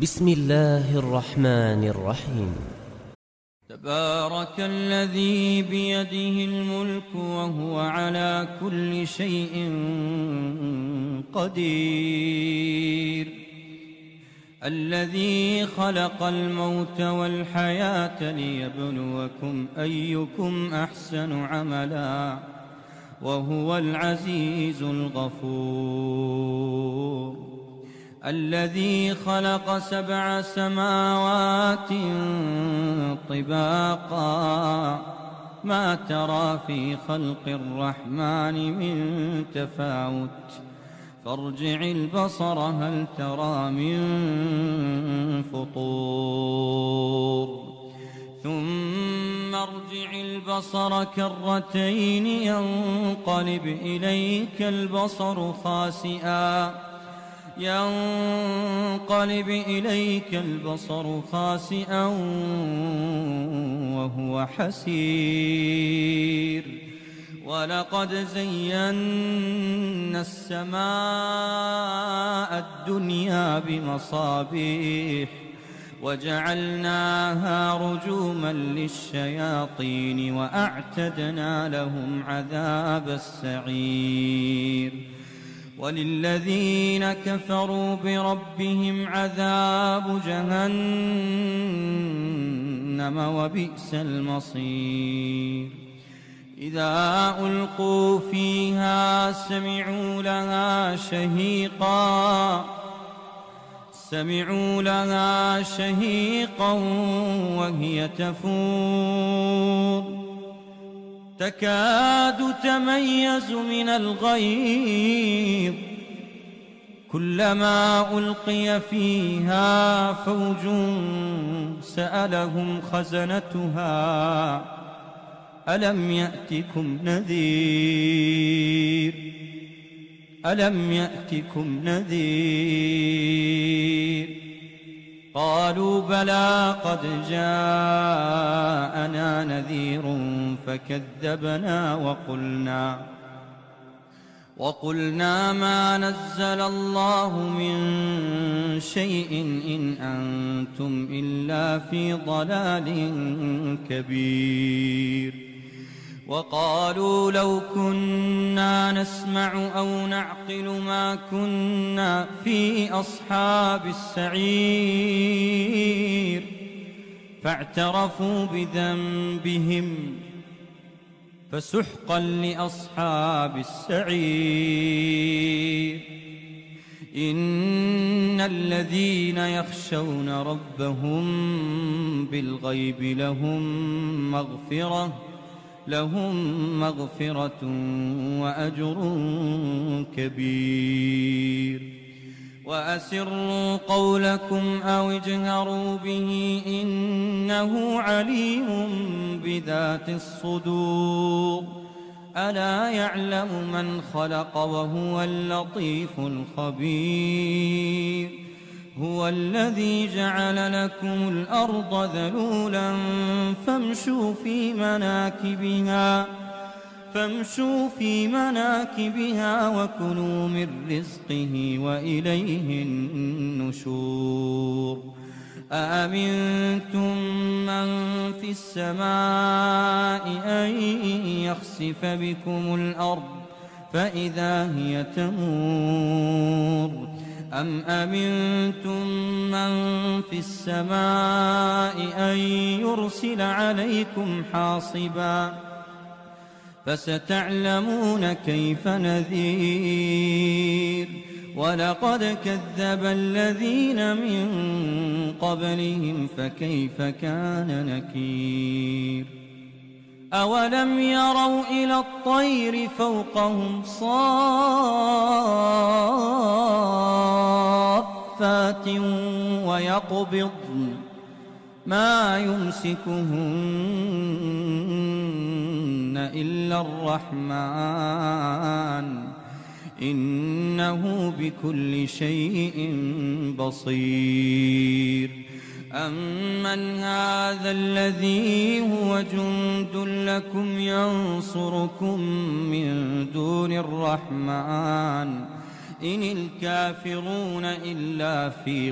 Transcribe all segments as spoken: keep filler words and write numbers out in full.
بسم الله الرحمن الرحيم. تبارك الذي بيده الملك وهو على كل شيء قدير، الذي خلق الموت والحياة ليبلوكم أيكم أحسن عملا وهو العزيز الغفور، الذي خلق سبع سماوات طباقا ما ترى في خلق الرحمن من تفاوت فارجع البصر هل ترى من فطور ثم ارجع البصر كرتين ينقلب إليك البصر خاسئا ينقلب إليك البصر خاسئا وهو حسير، ولقد زينا السماء الدنيا بمصابيح وجعلناها رجوما للشياطين وأعتدنا لهم عذاب السعير، وللذين كفروا بربهم عذاب جهنم وبئس المصير. إذا ألقوا فيها سمعوا لها شهيقا سمعوا لها شهيقا وهي تفور تكاد تميز من الغيظ، كلما ألقي فيها فوج سألهم خزنتها ألم يأتكم نذير ألم يأتكم نذير قالوا بلى قد جاءنا نذير فكذبنا وقلنا وقلنا ما نزل الله من شيء إن أنتم إلا في ضلال كبير. وقالوا لو كنا نسمع أو نعقل ما كنا في أصحاب السعير فاعترفوا بذنبهم فسحقا لأصحاب السعير. إن الذين يخشون ربهم بالغيب لهم مغفرة لهم مغفرة وأجر كبير. وأسروا قولكم أو اجهروا به إنه عليم بذات الصدور، ألا يعلم من خلق وهو اللطيف الخبير. هو الذي جعل لكم الأرض ذلولا فامشوا في مناكبها فامشوا في مناكبها وكلوا من رزقه وإليه النشور. أأمنتم من في السماء أن يخسف بكم الأرض فإذا هي تمور، أم أمنتم من في السماء أن يرسل عليكم حاصبا فستعلمون كيف نذير. ولقد كذب الذين من قبلهم فكيف كان نكير. أولم يروا إلى الطير فوقهم صافات ويقبضن ما يمسكهن إلا الرحمن إنه بكل شيء بصير. أمن هذا الذي هو جند لكم ينصركم من دون الرحمن إن الكافرون إلا في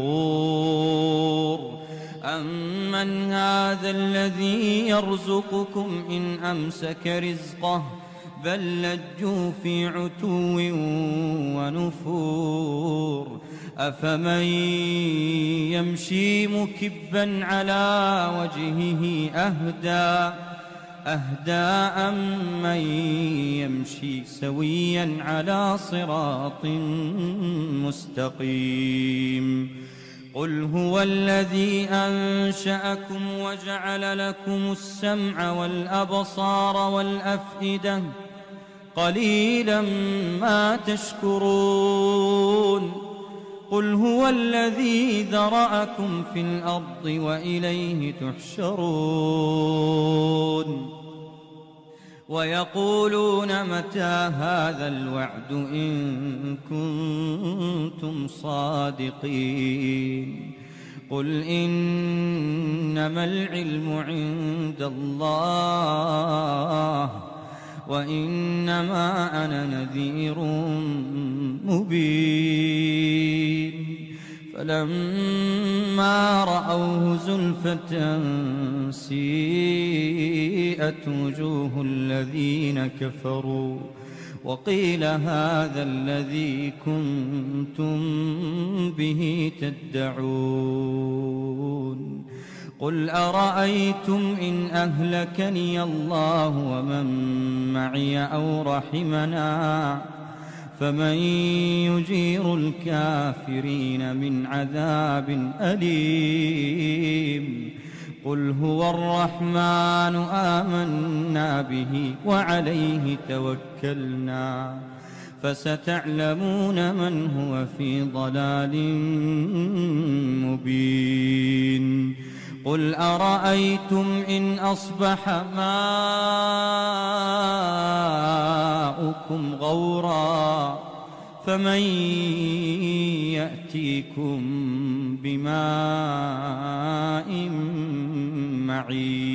غرور أمن هذا الذي يرزقكم إن أمسك رزقه بل لجوا في عتو ونفور أفمن يمشي مكبا على وجهه أهدى أهدى أمن يمشي سويا على صراط مستقيم قل هو الذي أنشأكم وجعل لكم السمع والأبصار والأفئدة قليلا ما تشكرون قل هو الذي ذرأكم في الأرض وإليه تحشرون ويقولون متى هذا الوعد إن كنتم صادقين قل إنما العلم عند الله وإنما أنا نذير مبين فلما رأوه زلفة سيئت وجوه الذين كفروا وقيل هذا الذي كنتم به تدعون قل أرأيتم إن أهلكني الله ومن معي أو رحمنا فمن يجير الكافرين من عذاب أليم قل هو الرحمن آمنا به وعليه توكلنا فستعلمون من هو في ضلال مبين قل أرأيتم إن أصبح ماؤكم غورا فمن يأتيكم بماء معين